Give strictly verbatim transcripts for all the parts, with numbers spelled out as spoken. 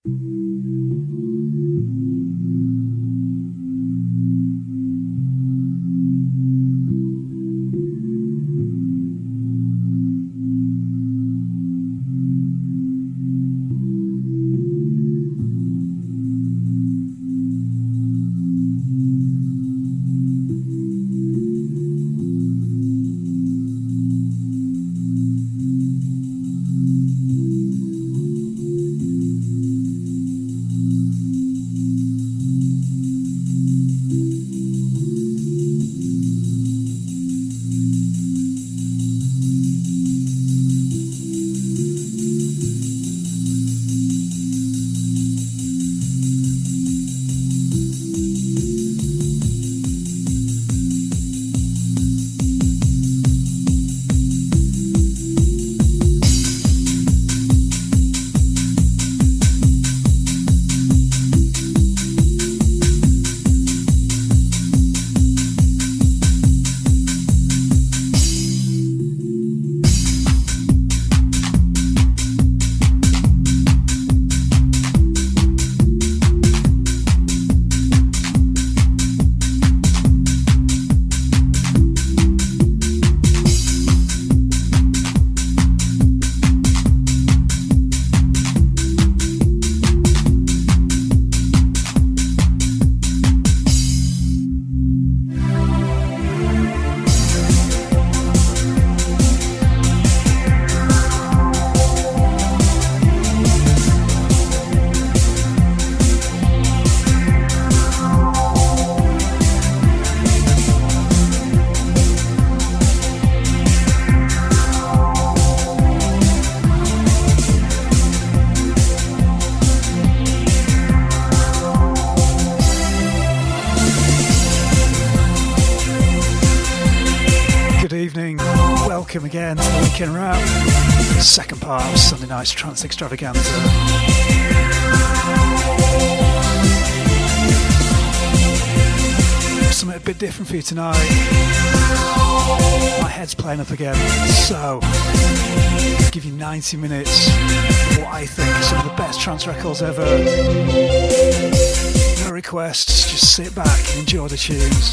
Again to the weekend wrap, second part of Sunday night's trance extravaganza. Something a bit different for you tonight. My head's playing up again, so I'll give you ninety minutes of what I think are some of the best trance records ever. No requests, just sit back and enjoy the tunes.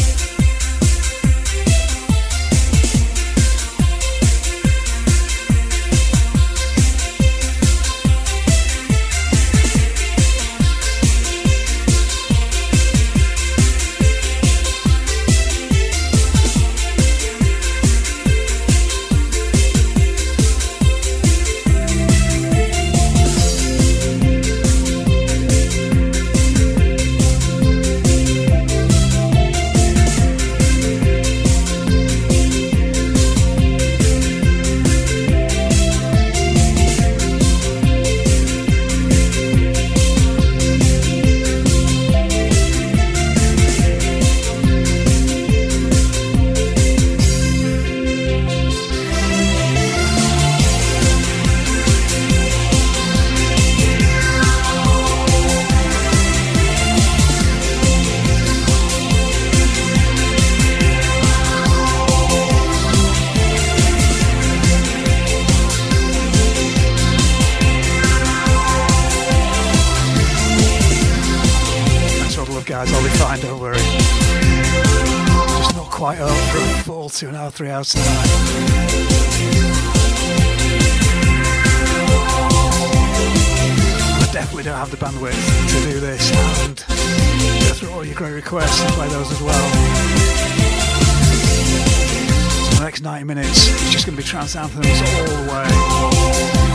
Two and a half, three hours tonight. I definitely don't have the bandwidth to do this and go through all your great requests and play those as well. So the next ninety minutes is just going to be trance anthems all the way.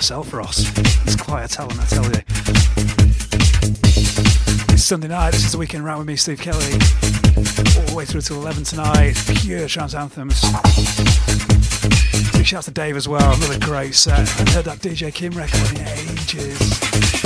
yourself, Ross. It's quite a talent, I tell you. It's Sunday night, this is the Weekend Round with me, Steve Kelly. All the way through till eleven tonight, pure trance anthems. Big shout out to Dave as well, another great set. I haven't heard that D J Kim record in ages.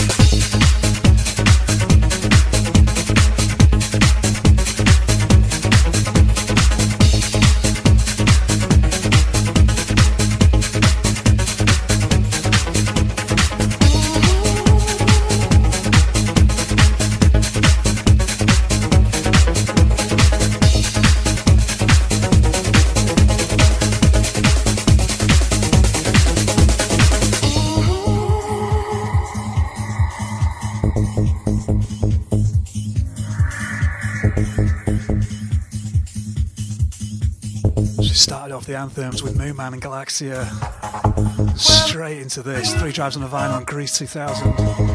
Started off the anthems with Moonman and Galaxia. Straight into this. Three Drives on a Vinyl and Grease two thousand.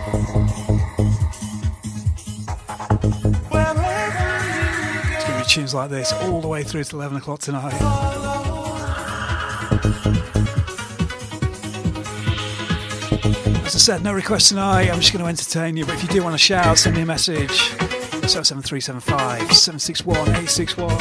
It's going to be tunes like this all the way through to eleven o'clock tonight. As I said, no requests tonight. I'm just going to entertain you. But if you do want to shout, send me a message. oh seven three seven five, seven six one, eight six one.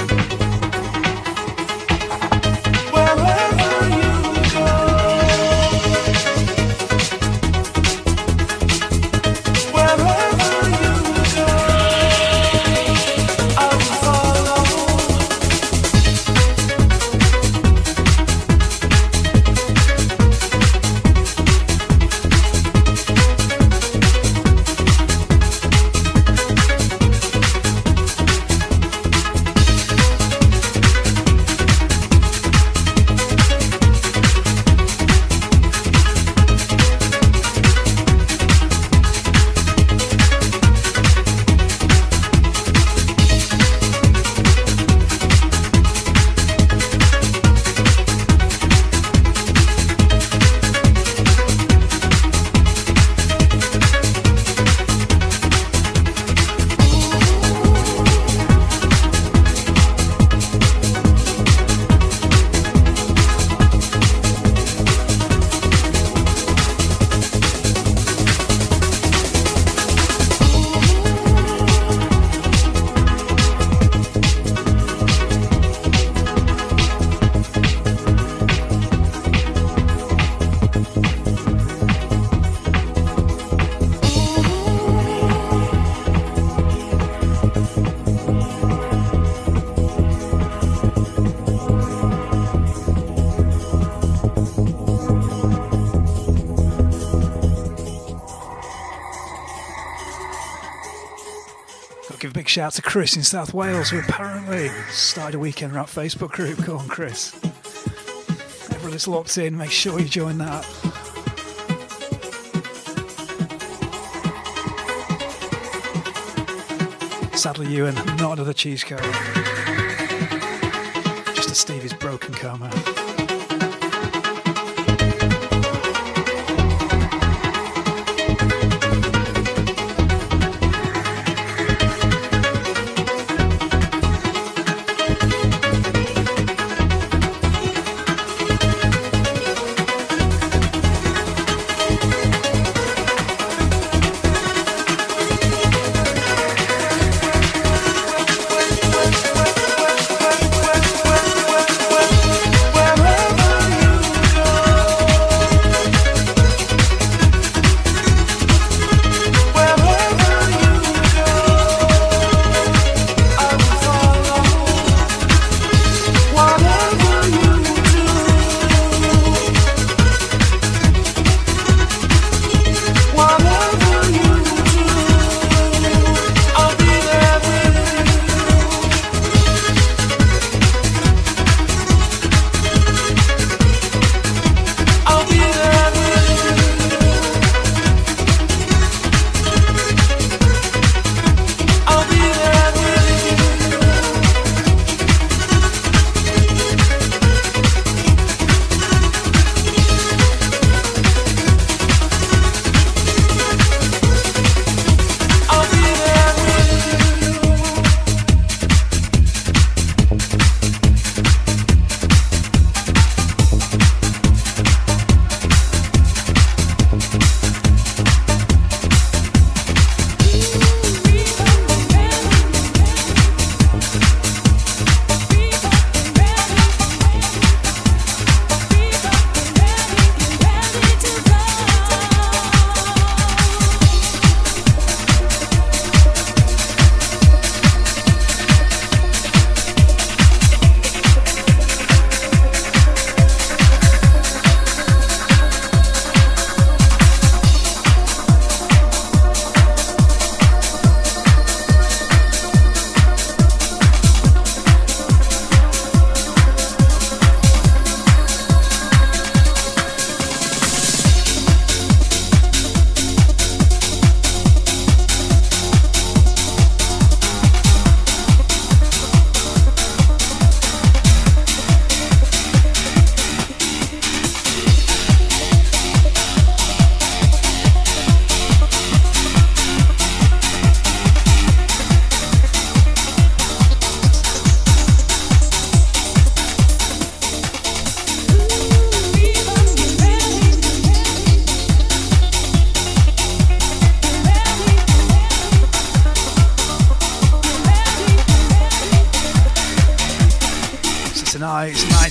Shout out to Chris in South Wales, who apparently started a Weekend Rap Facebook group. Go on, Chris. Everyone that's locked in, make sure you join that. Sadly, Ewan, not another cheese cone. Just a Stevie's broken coma. Well,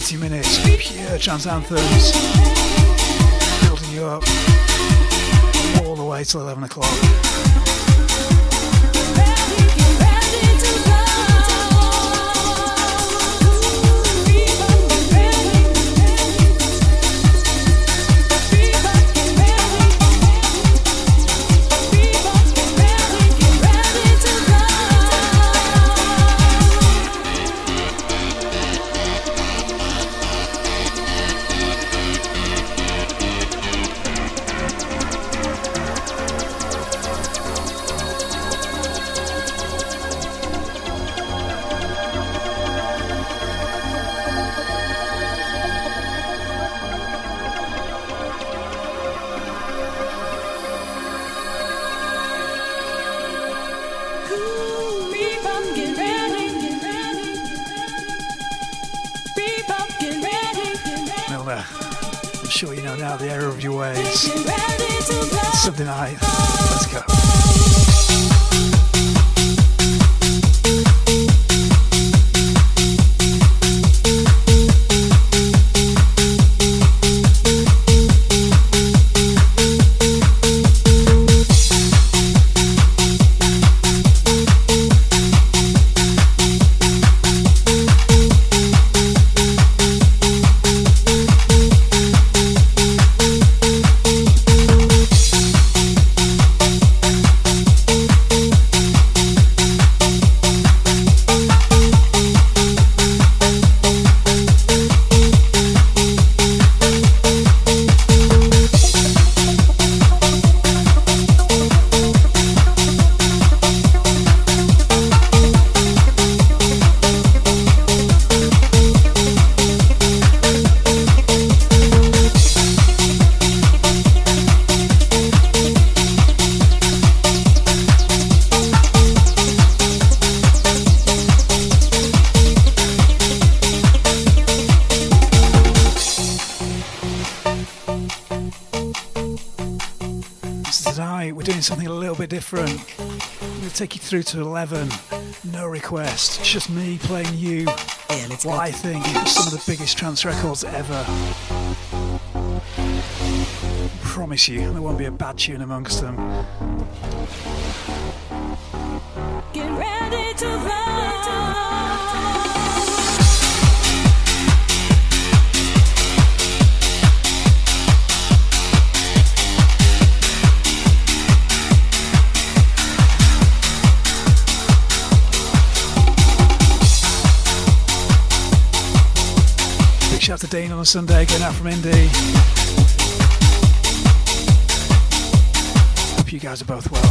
eighty minutes, pure trance anthems, building you up all the way till eleven o'clock. Sunday night. Let's go. Different. I'm going to take you through to eleven. No request, just me playing you yeah, let's what I think are some of the biggest trance records ever. I promise you, there won't be a bad tune amongst them. Get ready to run. Shout out to Dean on a Sunday, getting out from Indy. Hope you guys are both well.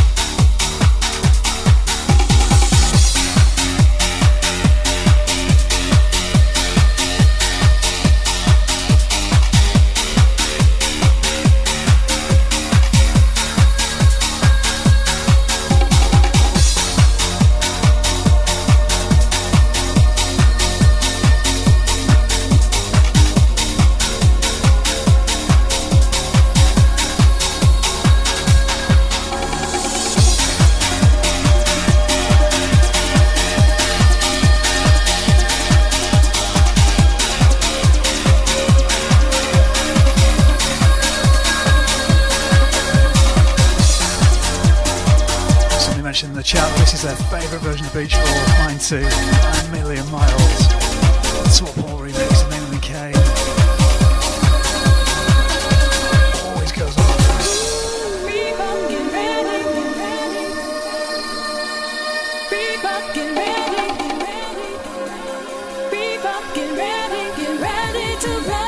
In the chat, this is their favourite version of Beach Ball, mine too, A Million Miles. Swap Hall remix of Nathan and Kane. Always goes on. Bebop, get ready, get ready. Bebop, get ready, get ready. Bebop, get ready, get ready to run.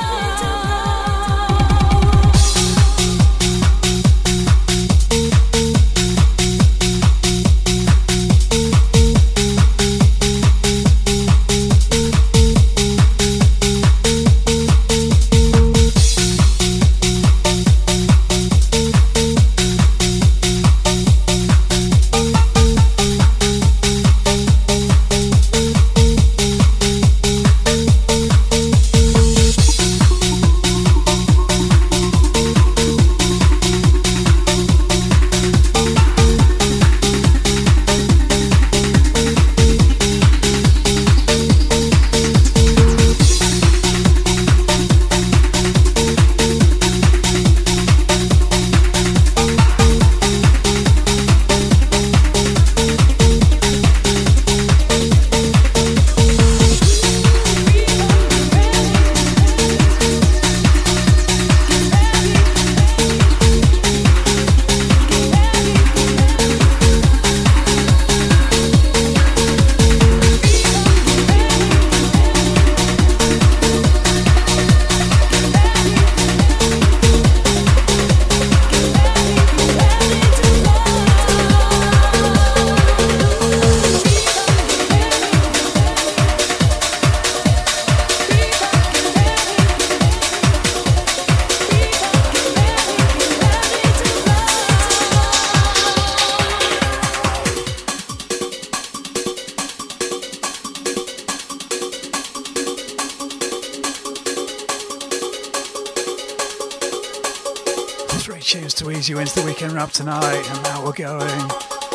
Three tunes to ease you into the weekend wrap tonight, and now we're going.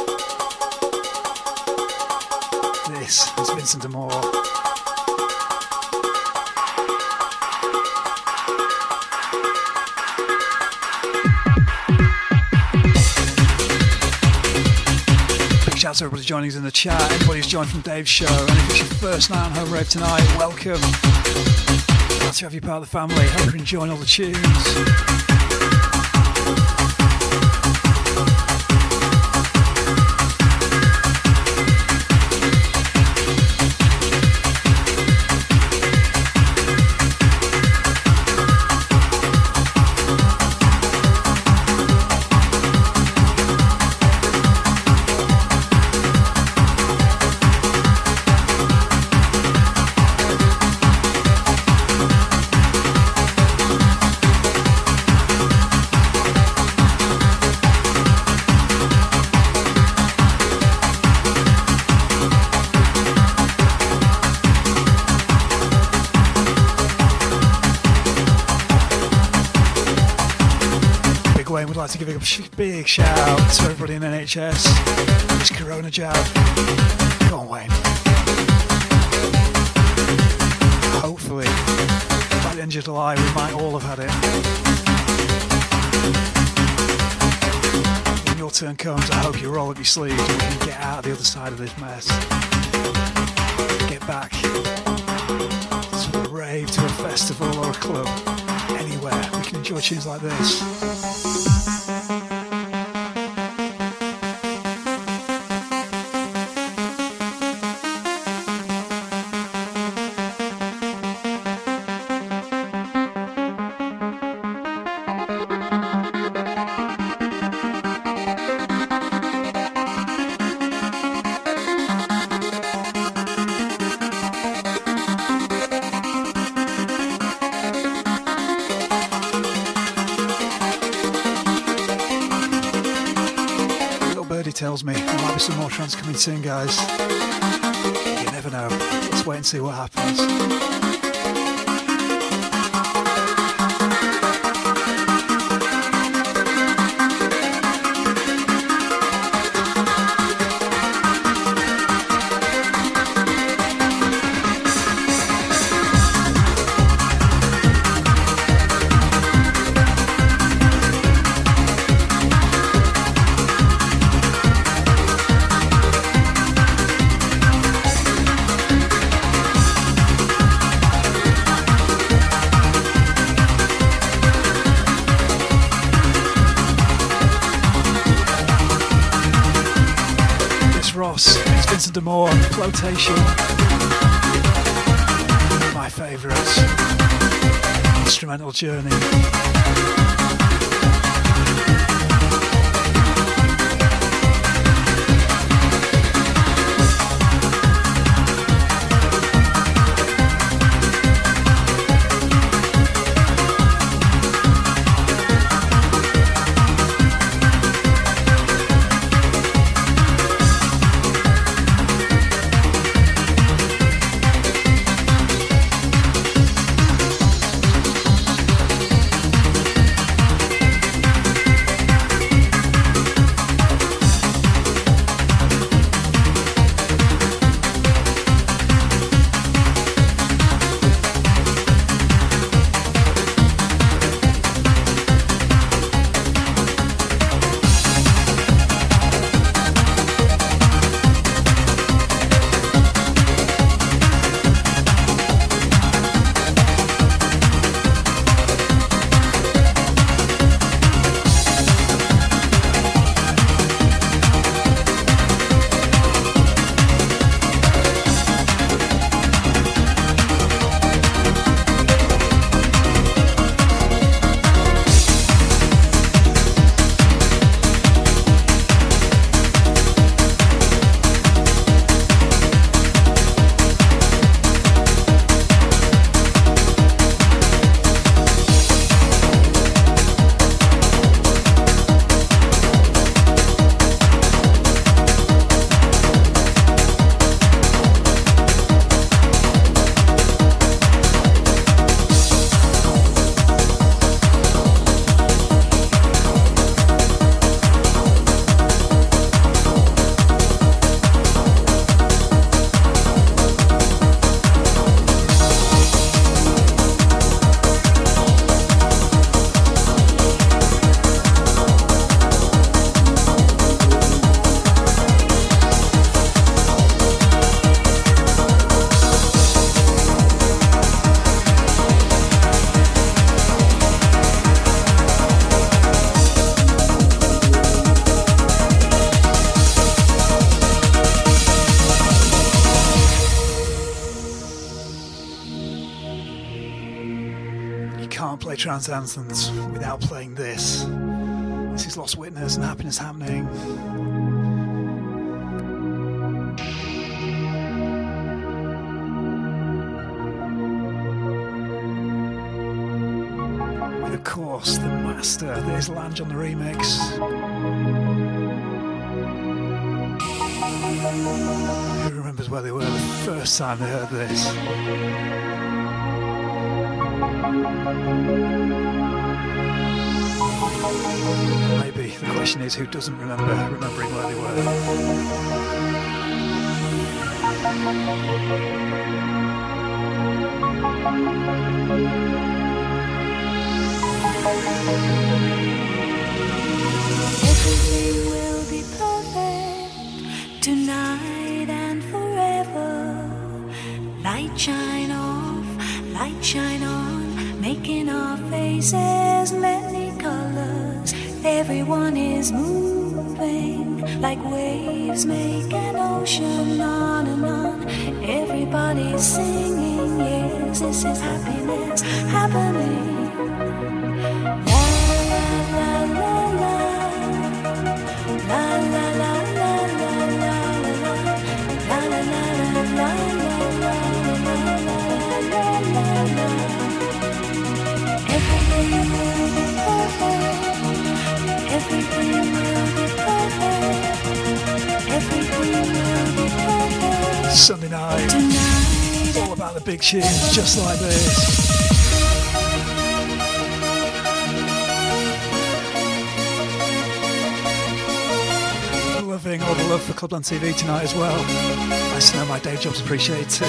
This is Vincent D'Amore. Shout out to everybody joining us in the chat, everybody who's joined from Dave's show, and if it's your first night on Home Rave tonight, welcome. Glad to have you part of the family. Hope you're enjoying all the tunes. Would like to give a big shout out to everybody in N H S. This Corona jab. Go on, Wayne. Hopefully, by the end of July, we might all have had it. When your turn comes, I hope you roll up your sleeves and we can get out of the other side of this mess. Get back to a rave, to a festival or a club. Anywhere we can enjoy tunes like this. Tells me there might be some more trance coming soon, guys. You never know. Let's wait and see what happens. It's Vincent D'Amore, Flotation. My favourites. Instrumental Journey. can't play trance anthems without playing this. This is Lost Witness and Happiness Happening. With, of course, the master that is Lange on the remix. Who remembers where they were the first time they heard this? Maybe the question is, who doesn't remember remembering where they were? Everything will be perfect tonight and forever. Light shine off, light shine on, making our faces many colors. Everyone is moving like waves make an ocean, on and on. Everybody's singing, yes, this is happiness happening. La la la la la, la la la la la la la, la la la la la la la la. Everything will be perfect. Everything will be perfect. Everything will be perfect. Sunday night. Tonight. It's all about the big tunes, just like this. Loving all the love for Clubland T V tonight as well. Nice to know my day job's appreciated too.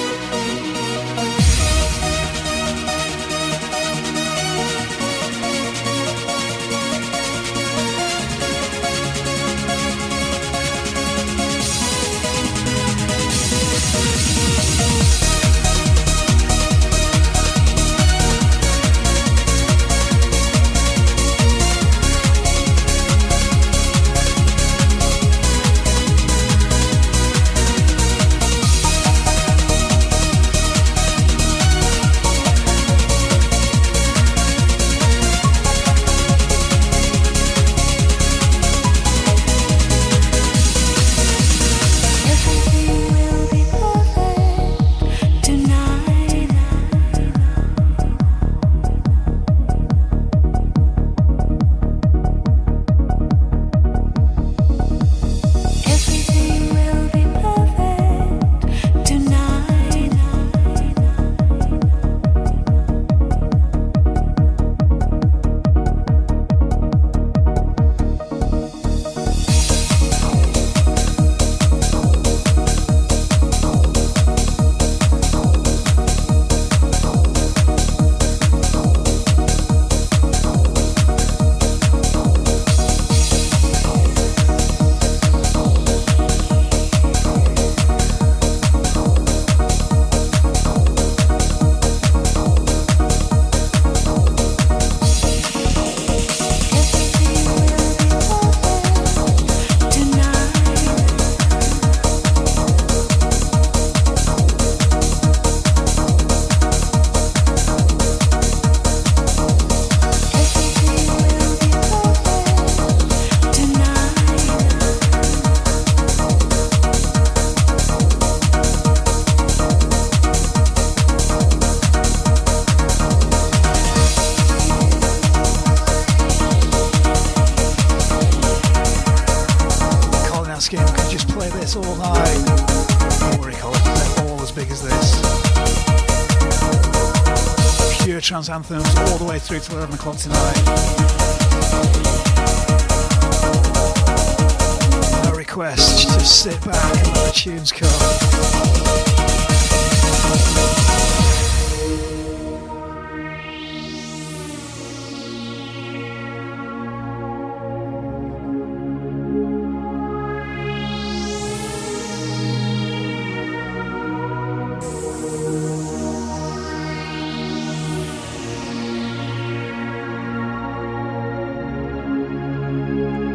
Trance anthems all the way through to eleven o'clock tonight. No requests, just sit back and let the tunes come.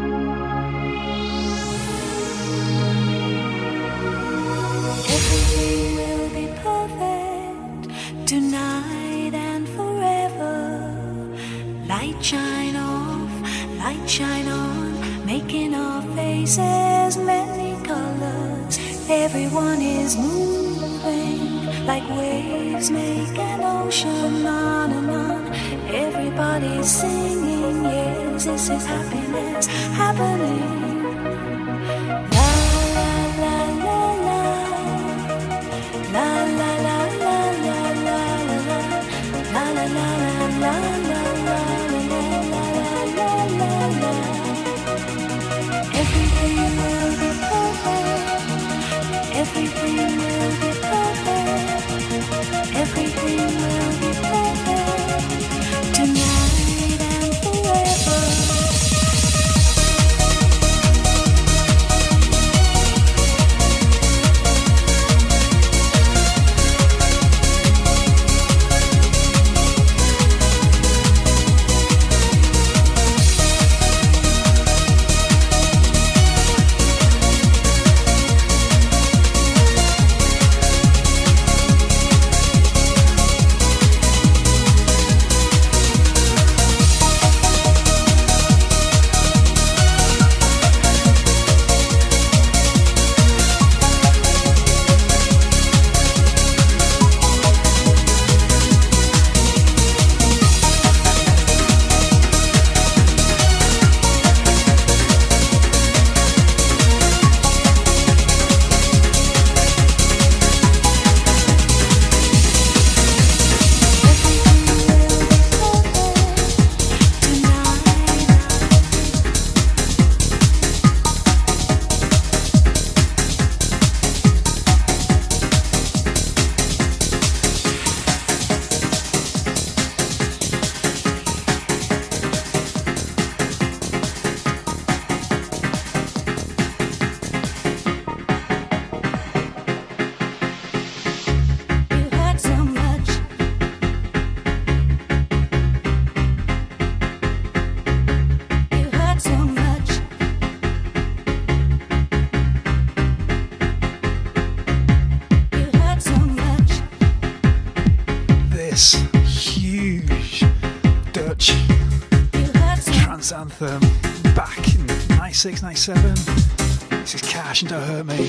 Everything light shine off, light shine on, making our faces many colors. Everyone is moving like waves make an ocean, on and on. Everybody's singing, yes, this is happiness happening. La la la la la, la la la la la la la, la la la la la la la la la. Everything will be perfect. Everything will be perfect. Everything will be perfect tonight and forever. Anthem back in ninety-six, ninety-seven. This is Cash and Don't Hurt Me.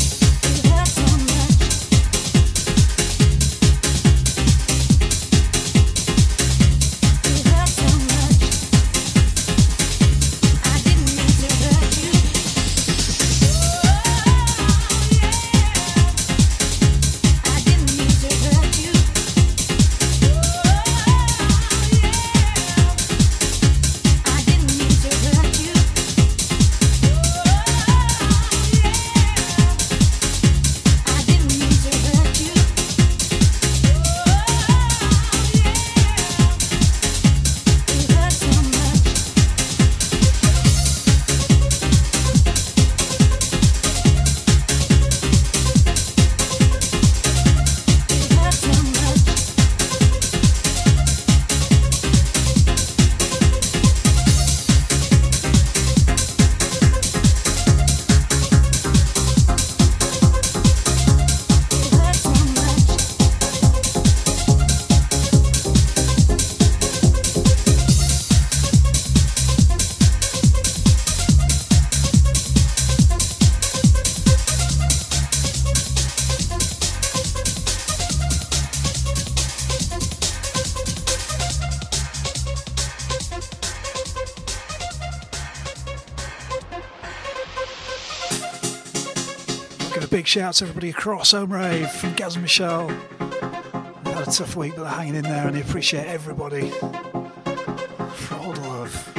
Big shout to everybody across Home Rave from Gaz and Michelle. They've had a tough week, but they're hanging in there, and I appreciate everybody for all the love.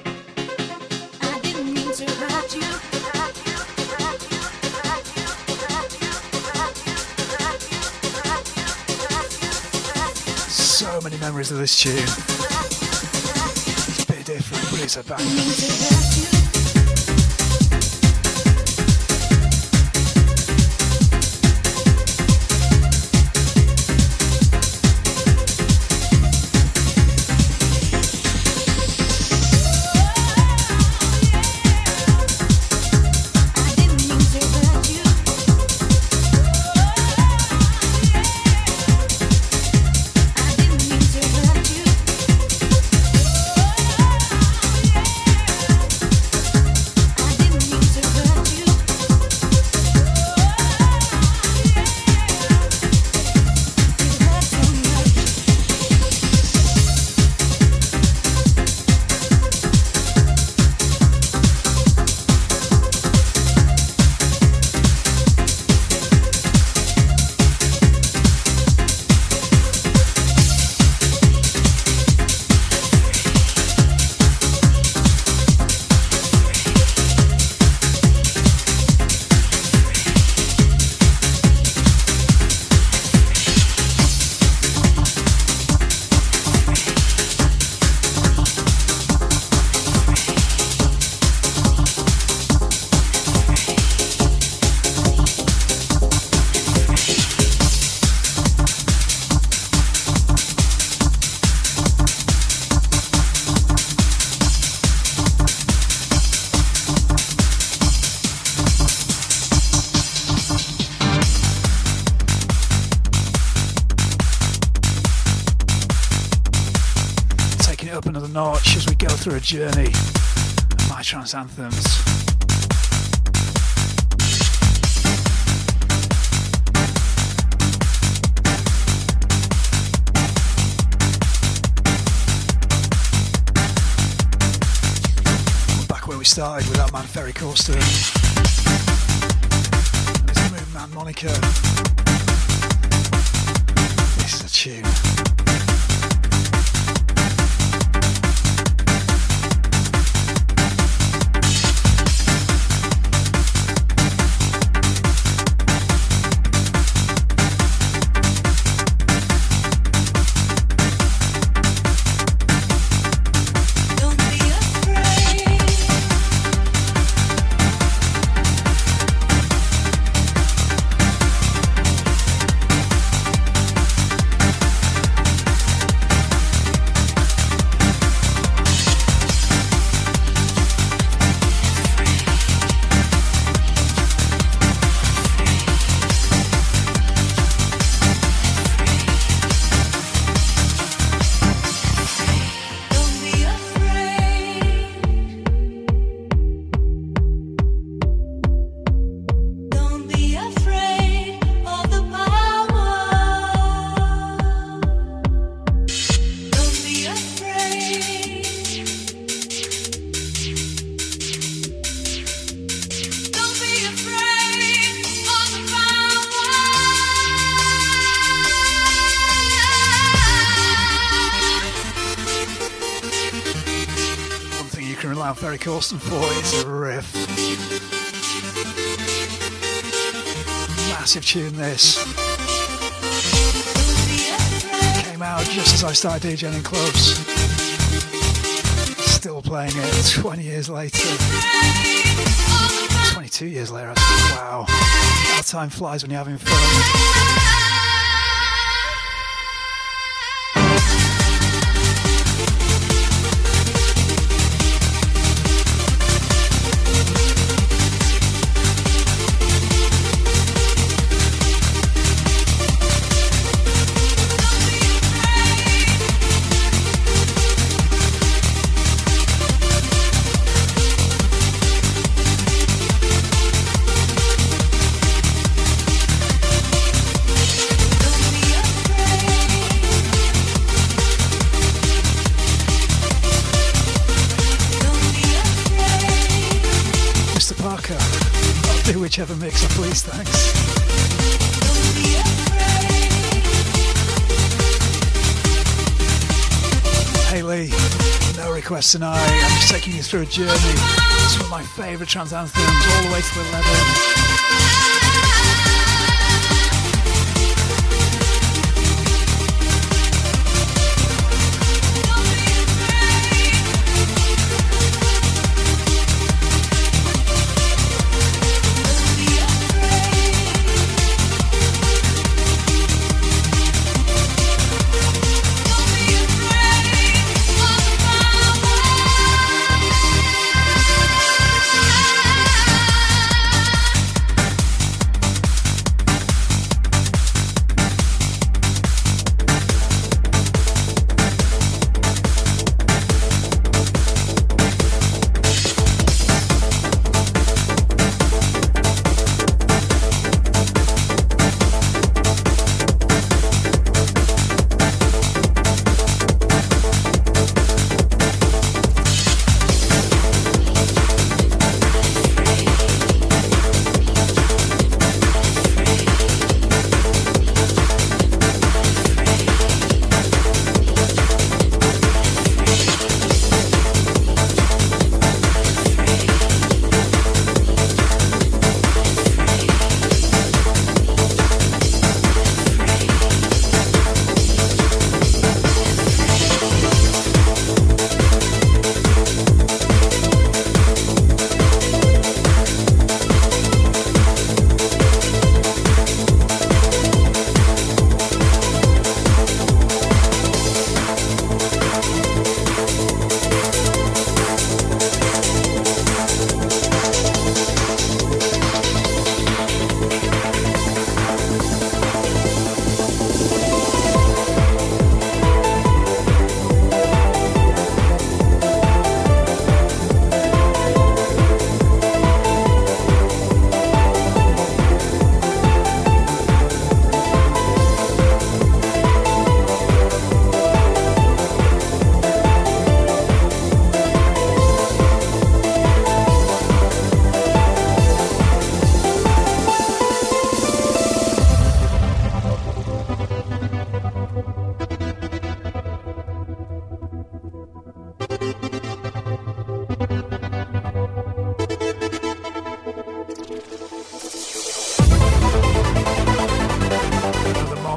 I didn't mean to hurt you. So many memories of this tune. It's a bit different, but it's a banger. I didn't mean to hurt you. taking it up another notch as we go through a journey of my trance anthems. We're back where we started with that man Ferry Corsten and his Moon Man moniker. This is a tune. Ferry Corsten for is a riff. Massive tune this. Came out just as I started DJing in clubs. Still playing it twenty years later. twenty-two years later, actually. Wow. How time flies when you're having fun. Whichever mix I please, thanks. Hey Lee, no requests tonight. I'm just taking you through a journey. Some of my favourite trance anthems, all the way to eleven.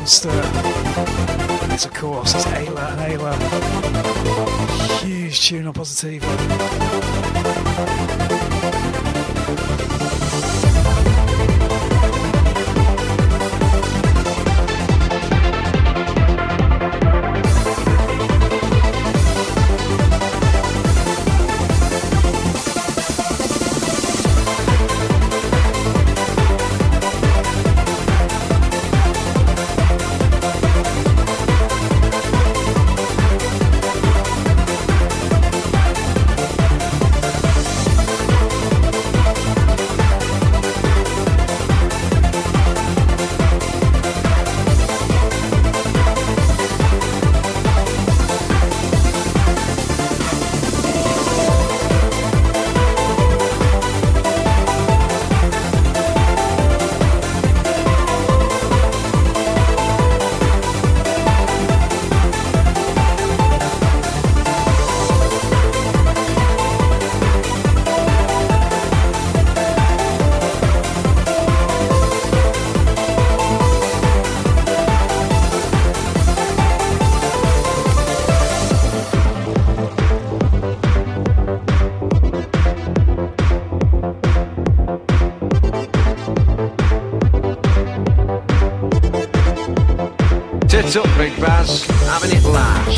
monster. It's of course, it's Ayla and Ayla. Huge tune on Positiva. Tits up, Big Baz, having it large.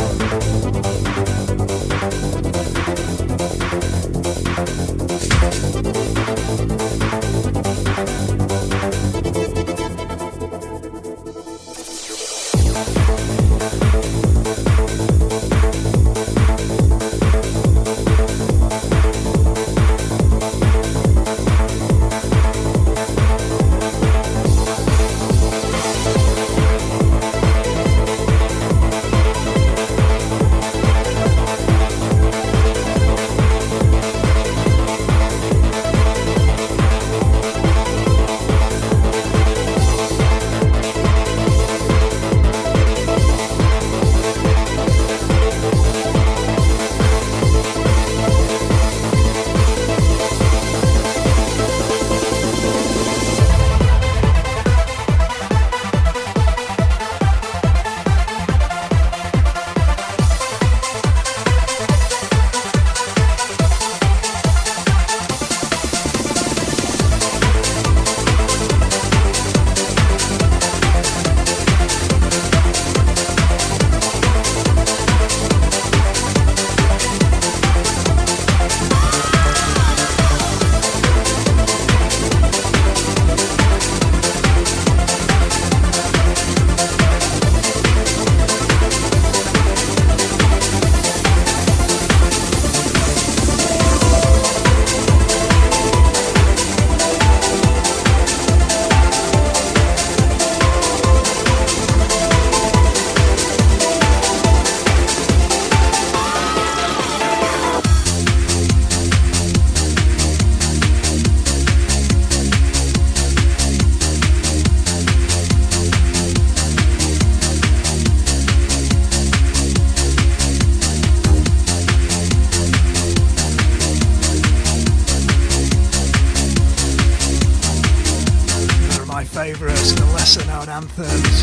Favourites, the lesser known anthems.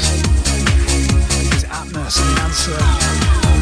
Is Atmos and Answer.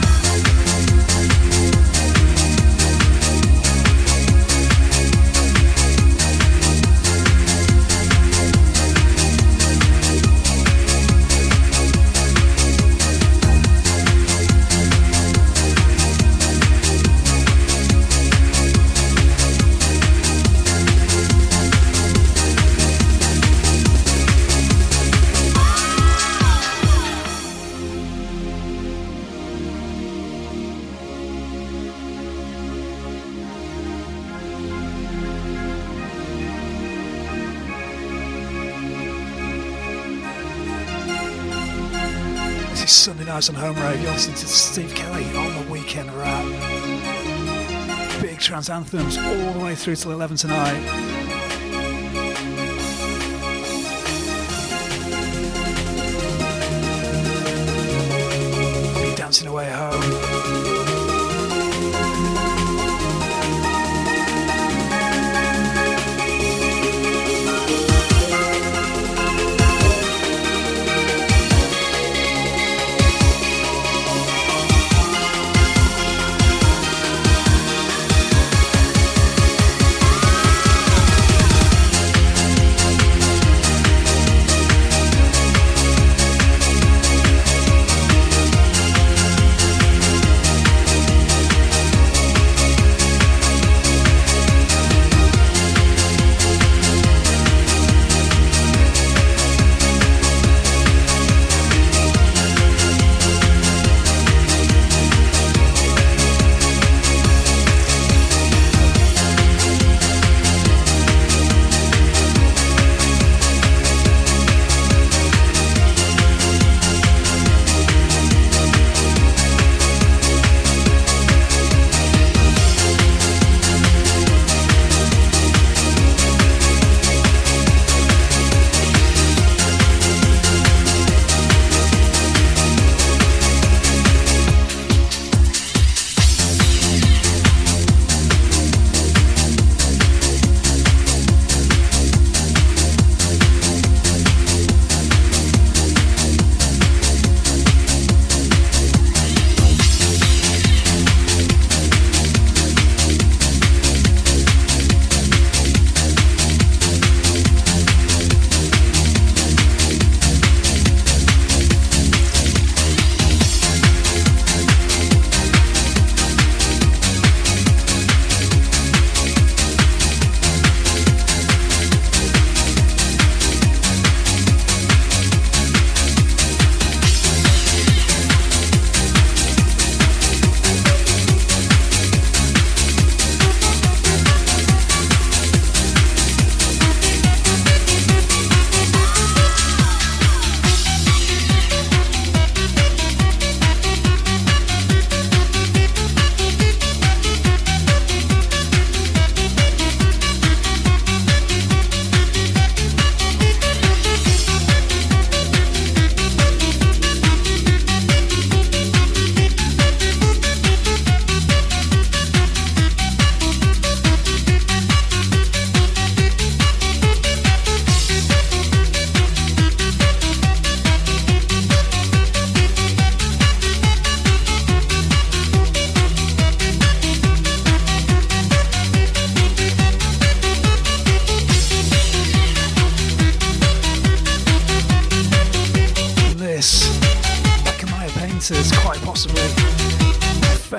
Sunday nights on Home Radio, listening to Steve Kelly on the Weekend Wrap. Big trance anthems all the way through till eleven tonight. Be dancing away at home.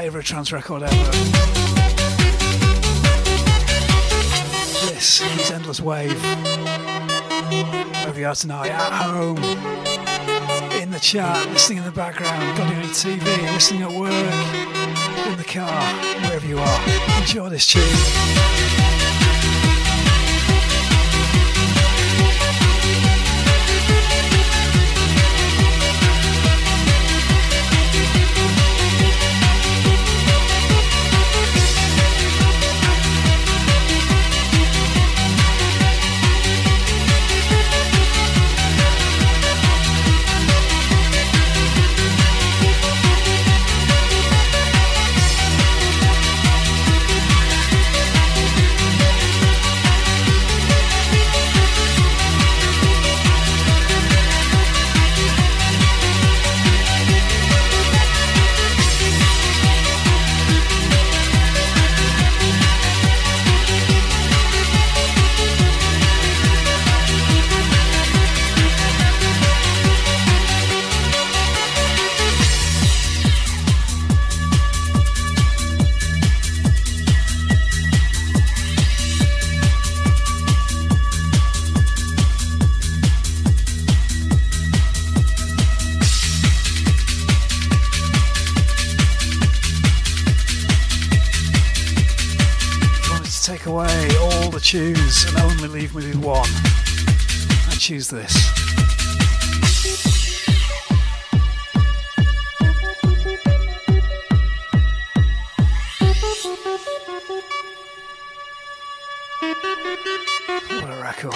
favourite trance record ever. This is Endless Wave. Wherever you are tonight, at home, in the chat, listening in the background, got any T V, listening at work, in the car, wherever you are. Enjoy this tune. Choose and only leave me with one. I choose this. What a record.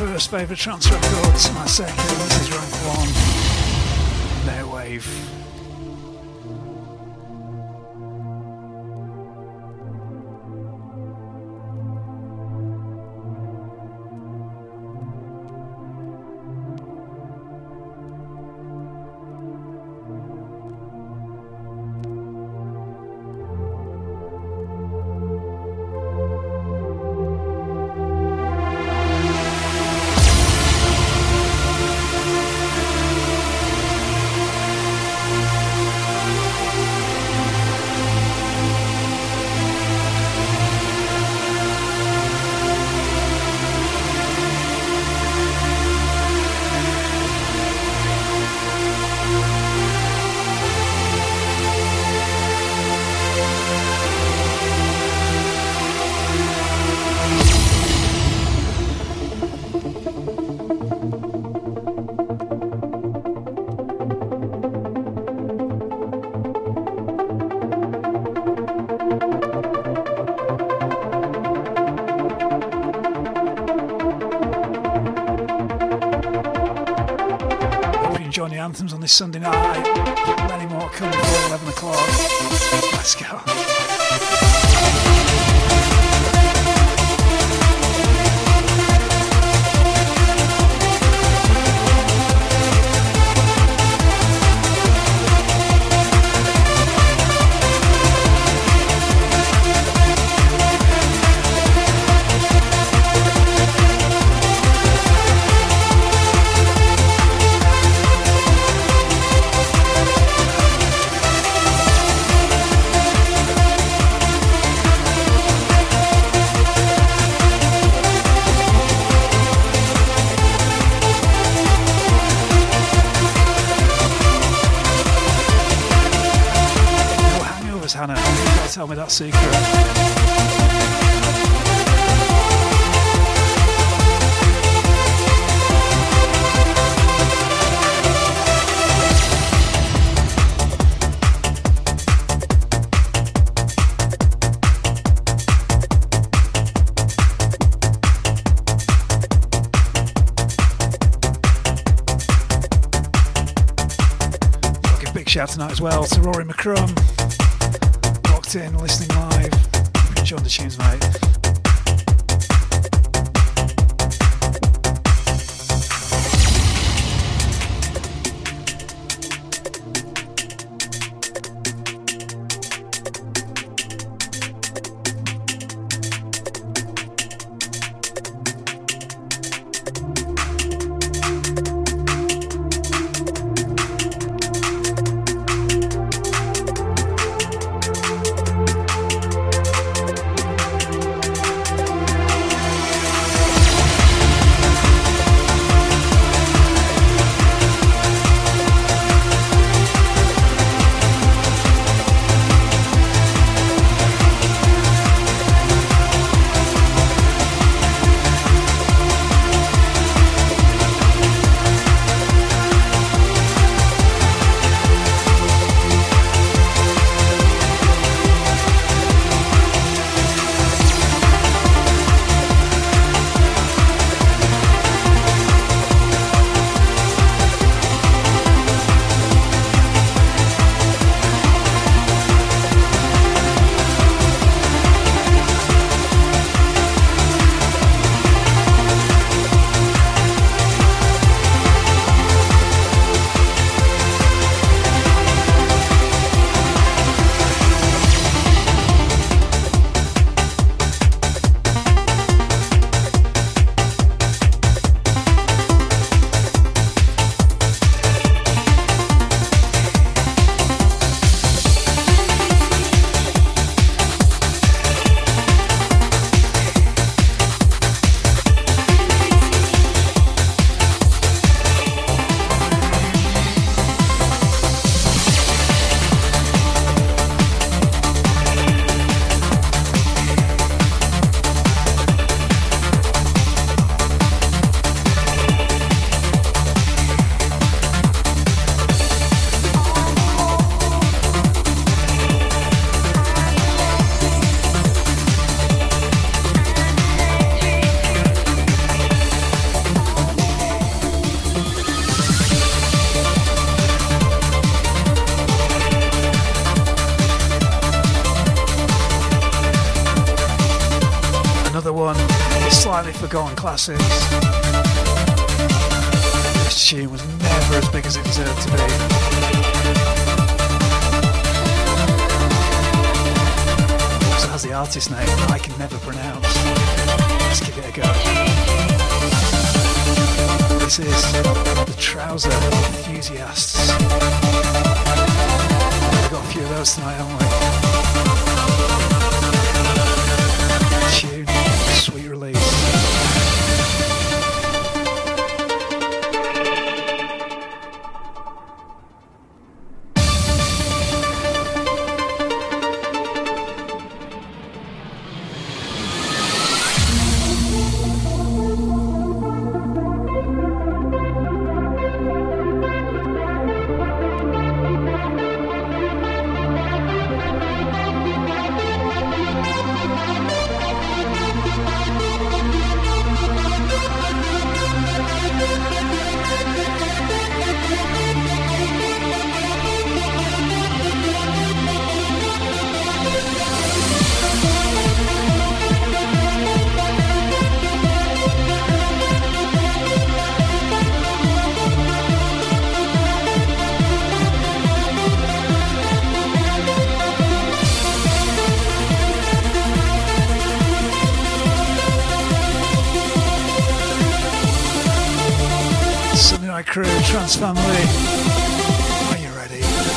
first favourite trance records. My second, this is rank one. No Wave. Anthems on this Sunday night. Many more coming for eleven o'clock. Let's go. Hannah, you gotta tell me that secret. I'll give a big shout tonight as well to Rory McCrum. In, listening live. Enjoying the tunes, mate. forgotten classics. This tune was never as big as it deserved to be. Also has the artist name I can never pronounce. Let's give it a go. This is the Trouser Enthusiasts. We've got a few of those tonight, haven't we? Tune, sweet release. Crew, Trance Family, are you ready?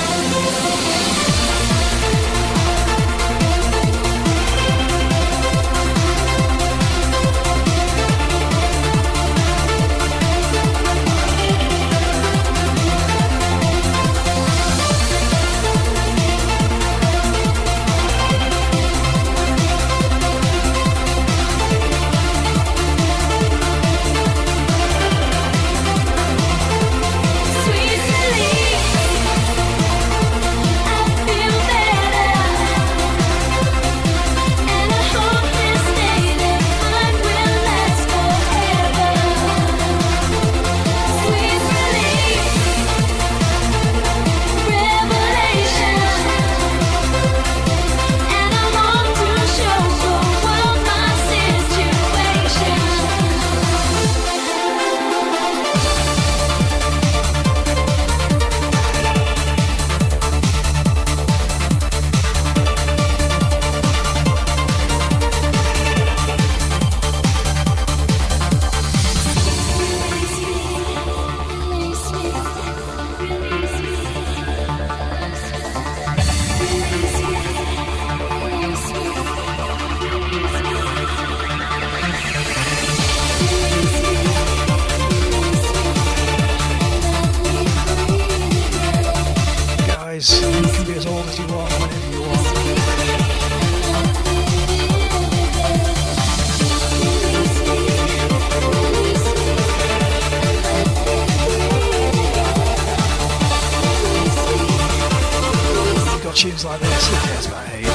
Tunes like this, who cares about age?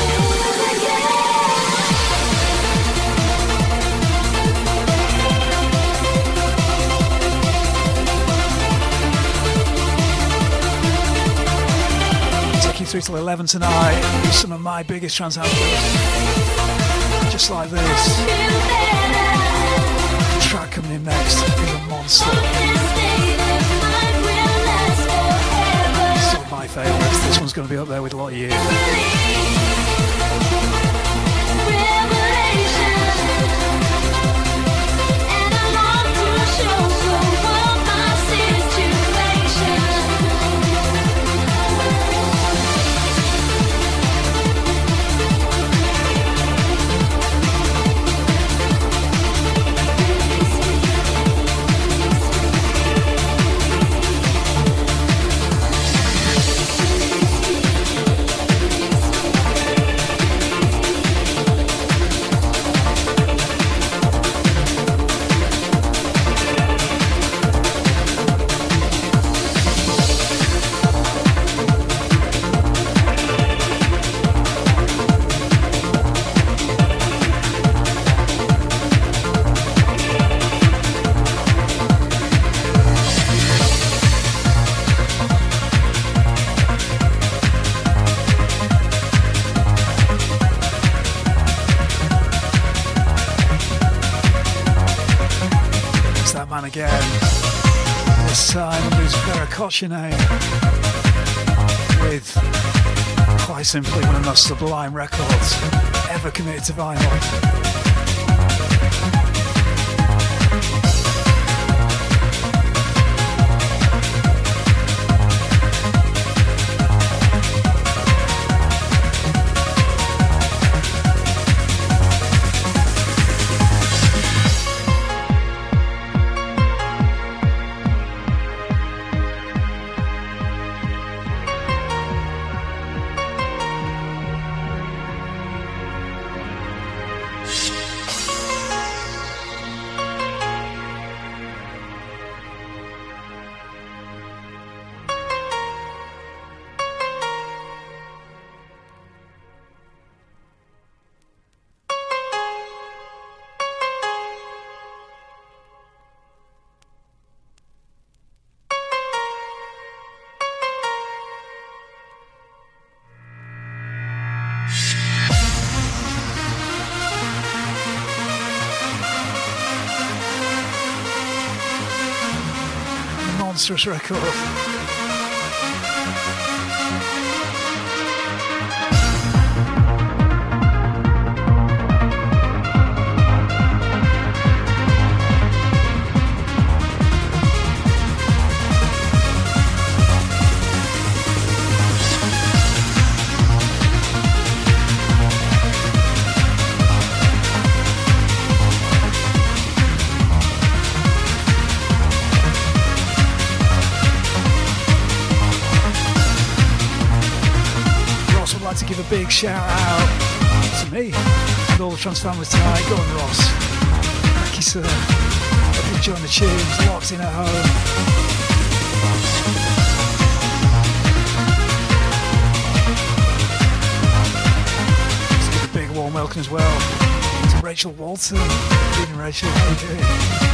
Take you through till eleven tonight, some of my biggest trance anthems, just like this. The track coming in next is a monster. My favourites. This one's going to be up there with a lot of you. man again. This time, Lucifera Cochene with quite simply one of the most sublime records ever committed to vinyl. Monstrous record. To give a big shout out to me and all the trance families tonight. Go on, Ross. Thank you, sir. Hope you enjoying the tunes, locked in at home. Let's give a big warm welcome as well to Rachel Walton. Good evening, Rachel. How are you doing?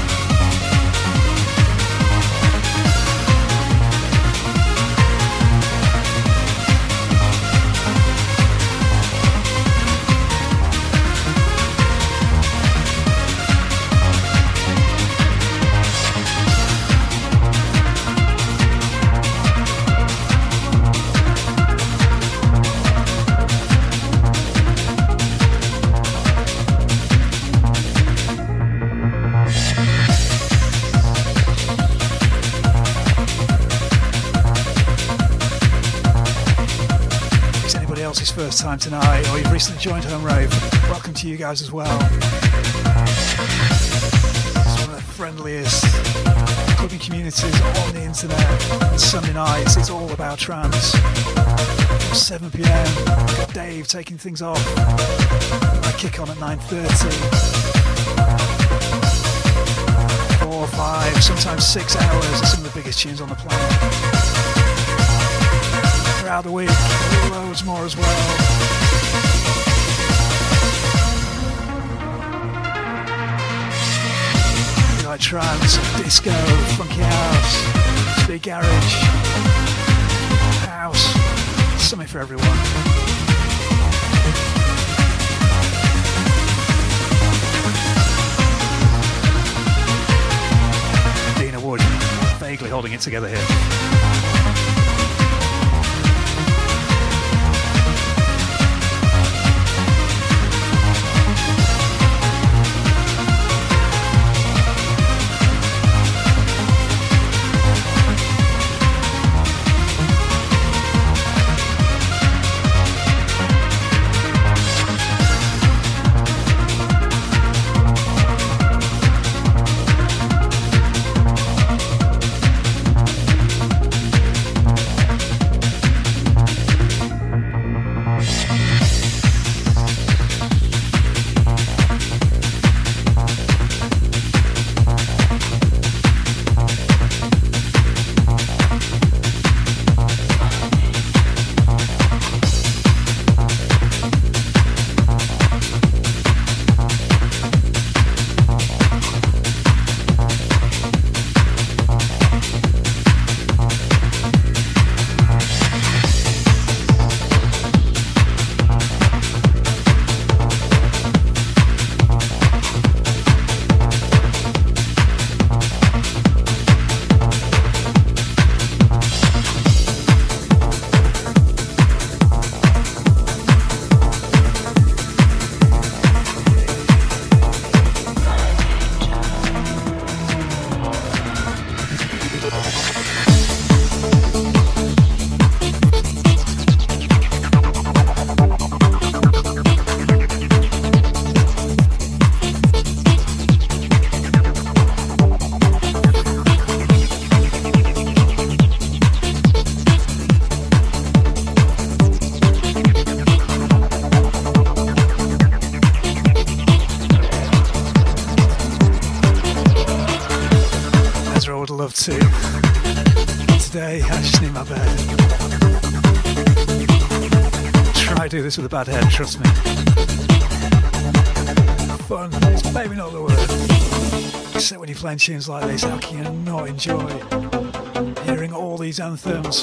His first time tonight, or you've recently joined Home Rave, welcome to you guys as well. It's one of the friendliest clubbing communities on the internet. On Sunday nights, it's all about trance. From seven p m, we've got Dave taking things off. I kick on at nine thirty. Four, five, sometimes six hours of some of the biggest tunes on the planet. Throughout the week, loads more as well. You like trance, disco, funky house, speed garage, house, something for everyone. Dina Wood, vaguely holding it together here. love to. Today, I just need my bed. Try to do this with a bad head, trust me. Fun is maybe not the word. Except when you're playing tunes like this, how can you not enjoy hearing all these anthems?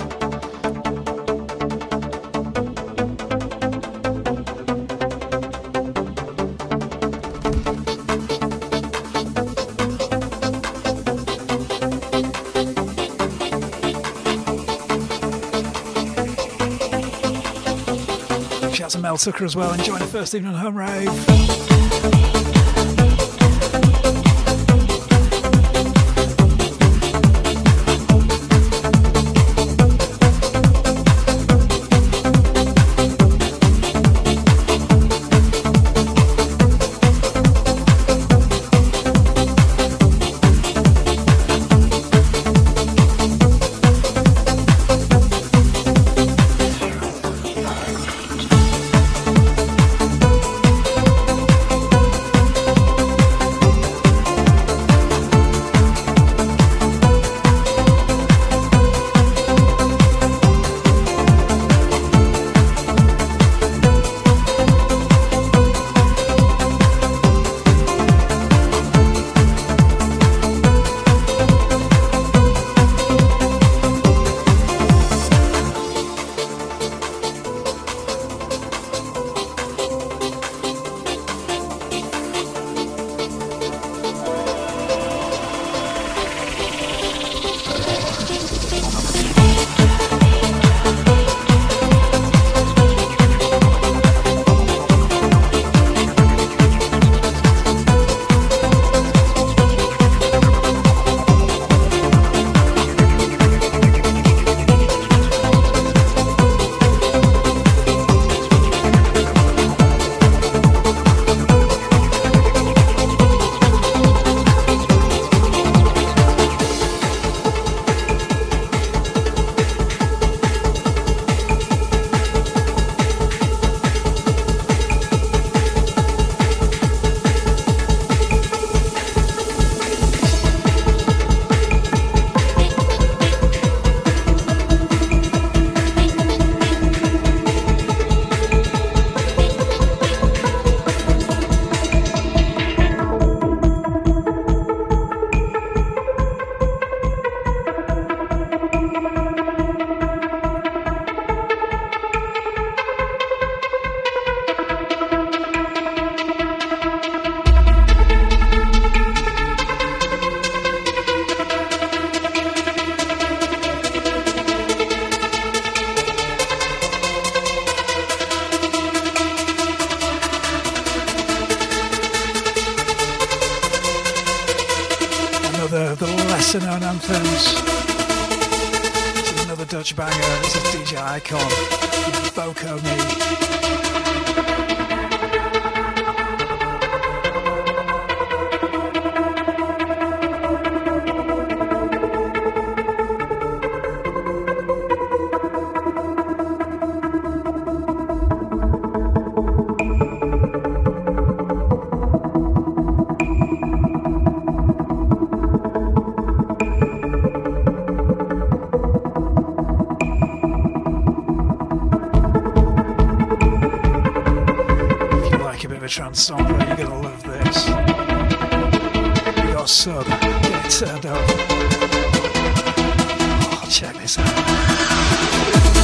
To Mel Tucker as well, enjoying the first evening on Home Rave. Known anthems. This is another Dutch banger. This is D J Icon. Boko Me. Trance song, but you're gonna love this. You got a sub, get it turned up. Oh, check this out.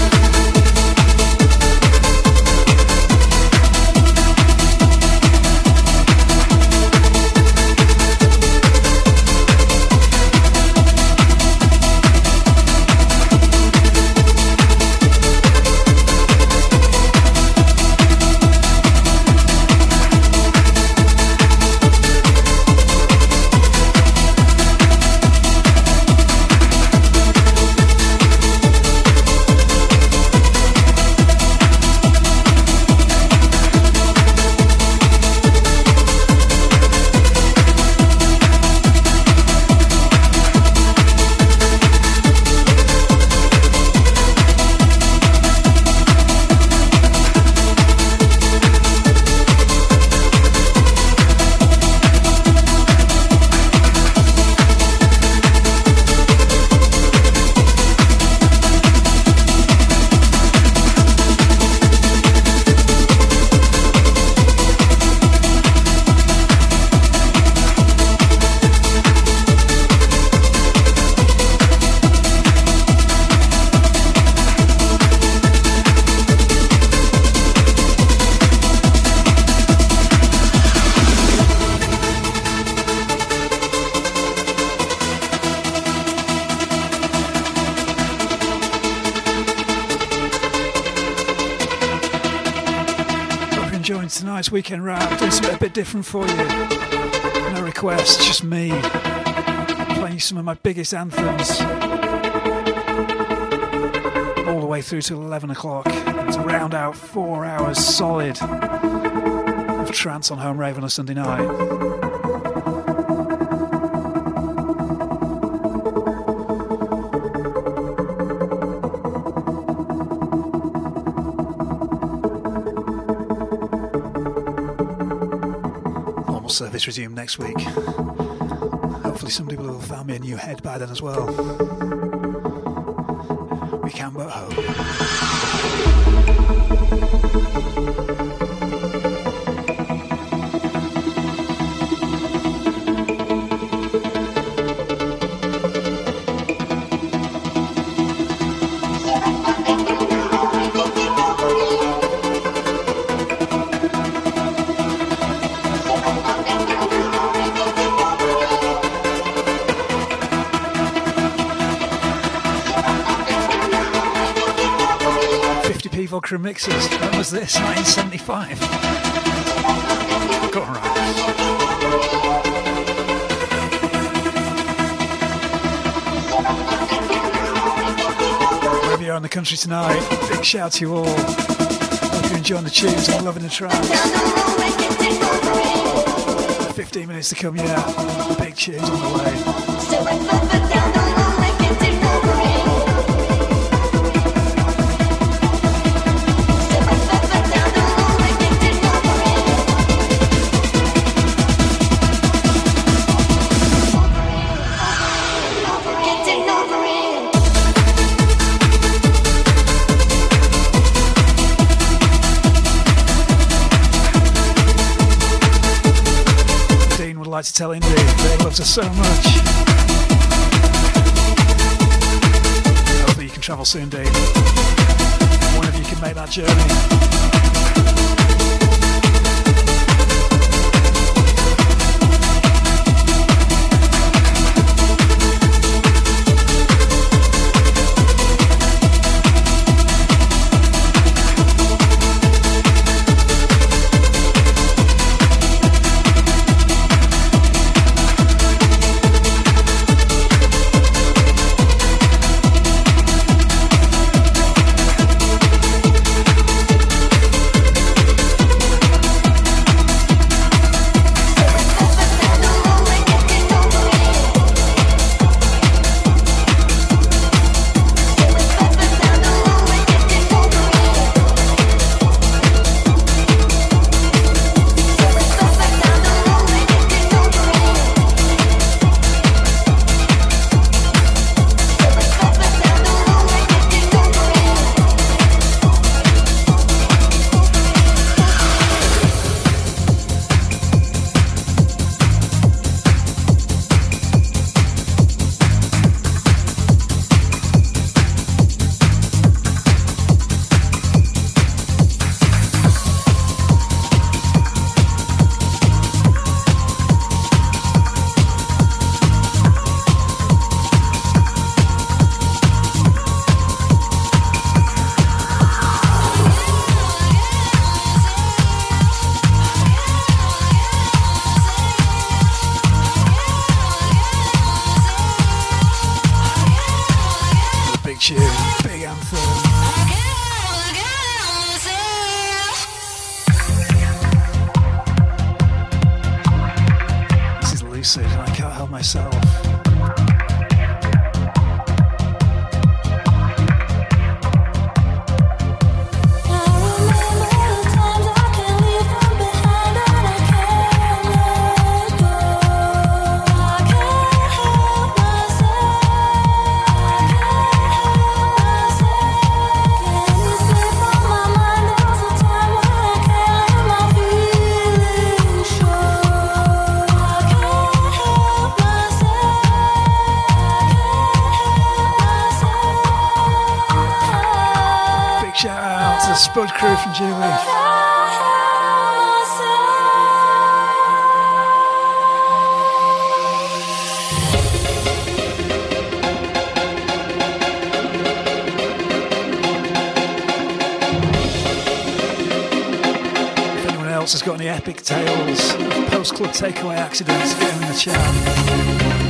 into tonight's weekend wrap, doing something a bit different for you. No requests, just me playing you some of my biggest anthems all the way through to eleven o'clock to round out four hours solid of trance on Home Rave on a Sunday night. Service resumed next week. Hopefully somebody will have found me a new head by then as well. We can but hope. Volcrum mixes. When was this? nineteen seventy-five. Go on, right. Wherever you are in the country tonight, big shout to you all. Hope you're enjoying the tunes and loving the tracks. fifteen minutes to come, yeah. Big tunes on the way. To tell Indy that he loves her so much. Hopefully you can travel soon, Dean. One of you can make that journey. Spud crew from Julie. else has got any epic tales of post-club takeaway accidents, get them in the chat.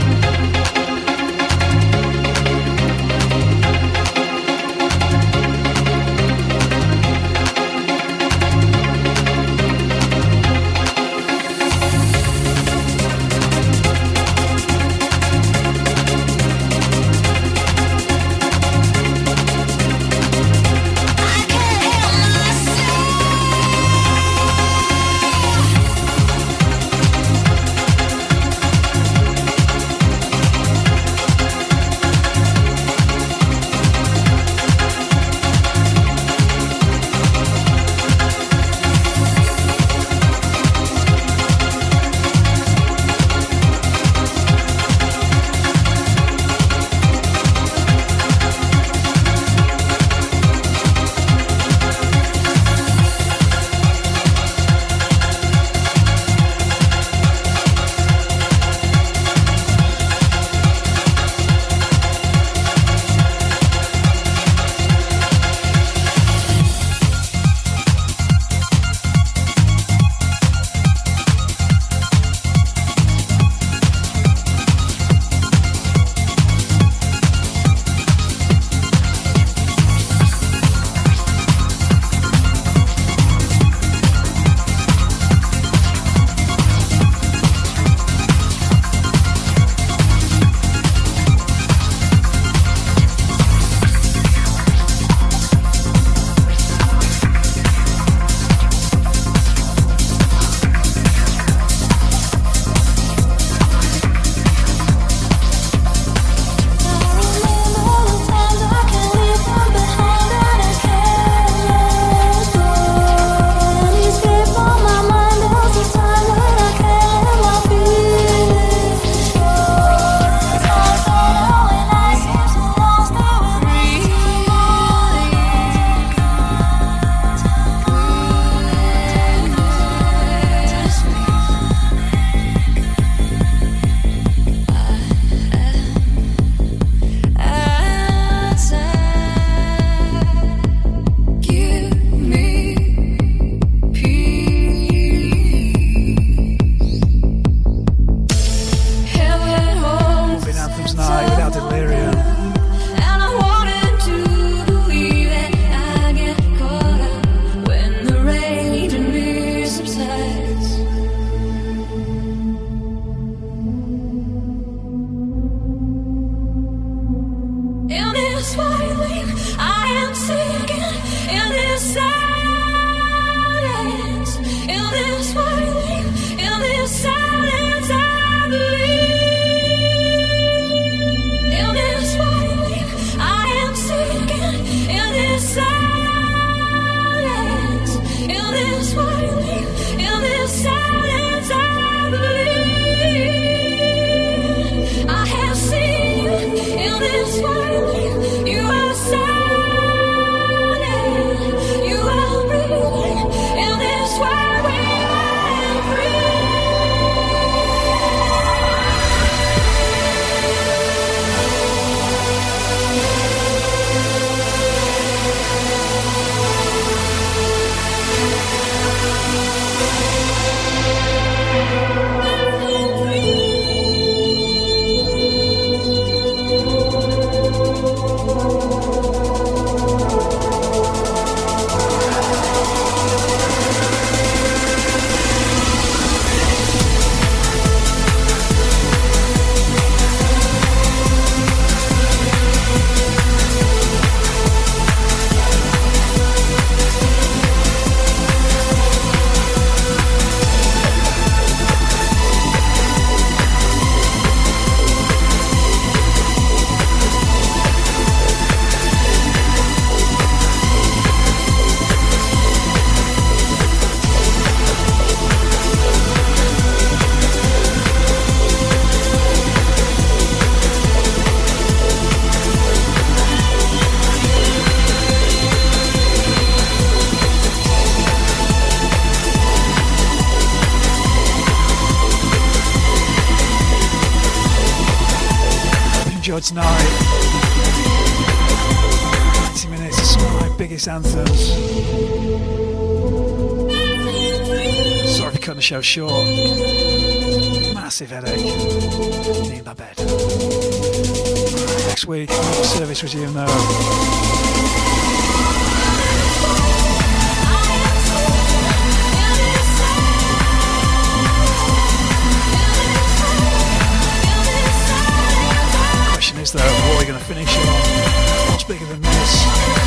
Tonight, ninety minutes of some of my biggest anthems. cutting the show short. Massive headache. Need my bed. Next week, service resume though. Is though, what are we going to finish on? What's bigger than this?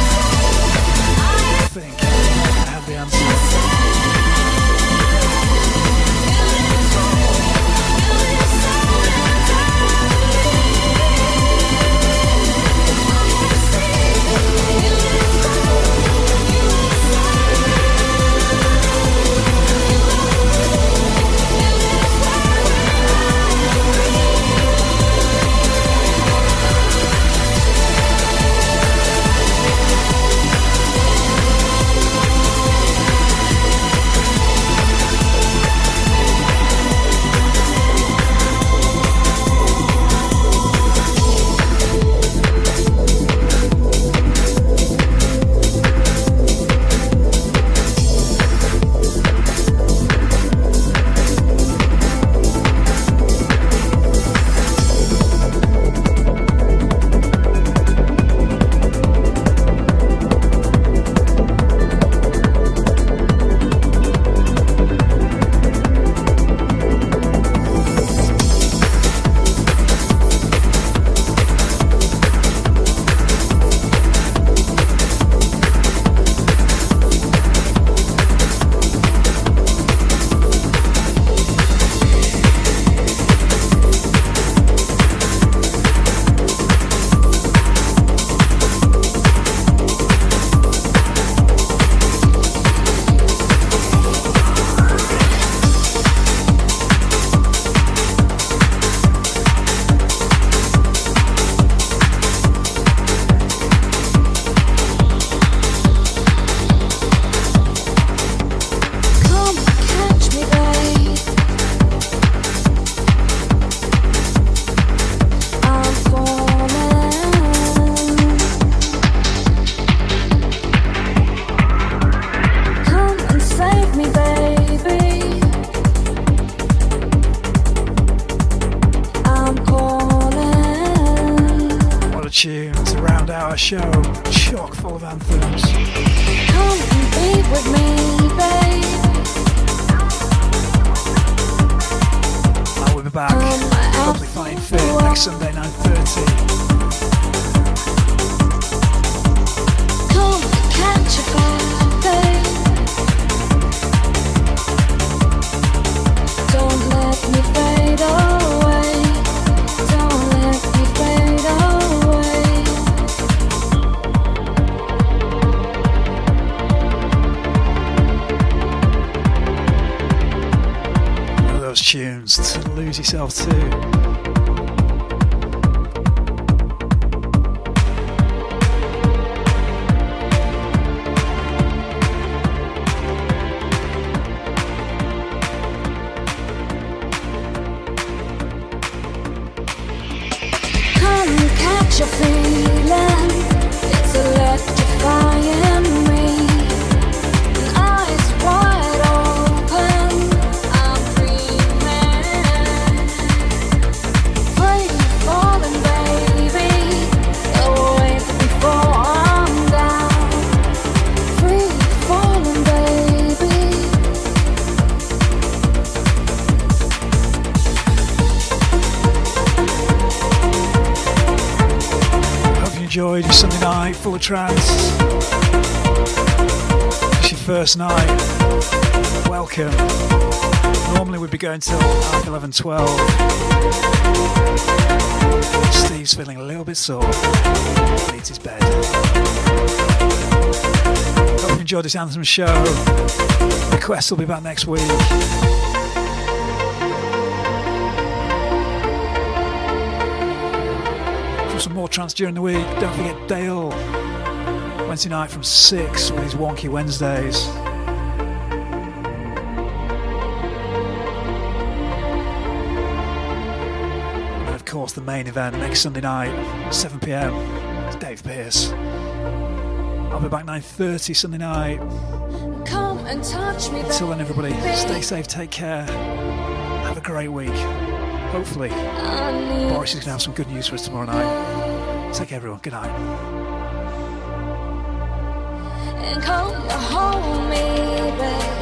I think I have the answer. Show chock full of anthems. Come and be with me, babe. I will be back. Probably fine fit next Sunday nine thirty. Come and catch a fire, babe. Don't let me fade away. Don't let me fade away. Those tunes to lose yourself to. Come catch a feeling, it's electrifying me. Eyes wide open. Enjoyed your Sunday night full of trance. It's your first night. Welcome. Normally we'd be going till half eleven, twelve. Steve's feeling a little bit sore. Needs his bed. Hope you enjoyed this Anthem show. Requests will be back next week. Some more trance during the week. Don't forget Dale Wednesday night from six with his Wonky Wednesdays. And of course the main event next Sunday night, seven p m. It's Dave Pearce. I'll be back nine thirty Sunday night. Come and touch me. Until then, everybody, stay safe, take care, have a great week. Hopefully, Boris is going to have some good news for us tomorrow night. Take care, everyone. Good night. And come home, me, babe.